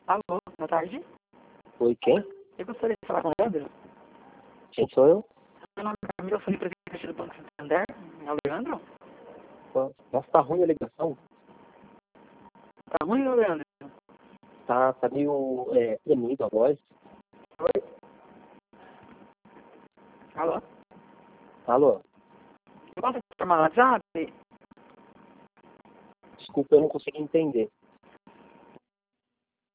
Alô, boa tarde. Oi, quem? Eu gostaria de falar com o Leandro. Quem sou eu? Meu nome é Camila, eu sou representante do Banco Santander. É o Leandro? Nossa, tá ruim a ligação. Tá ruim, ô Leandro? Tá meio tremido a voz. Oi? Alô? Alô? Eu posso informar no WhatsApp? Desculpa, eu não consegui entender.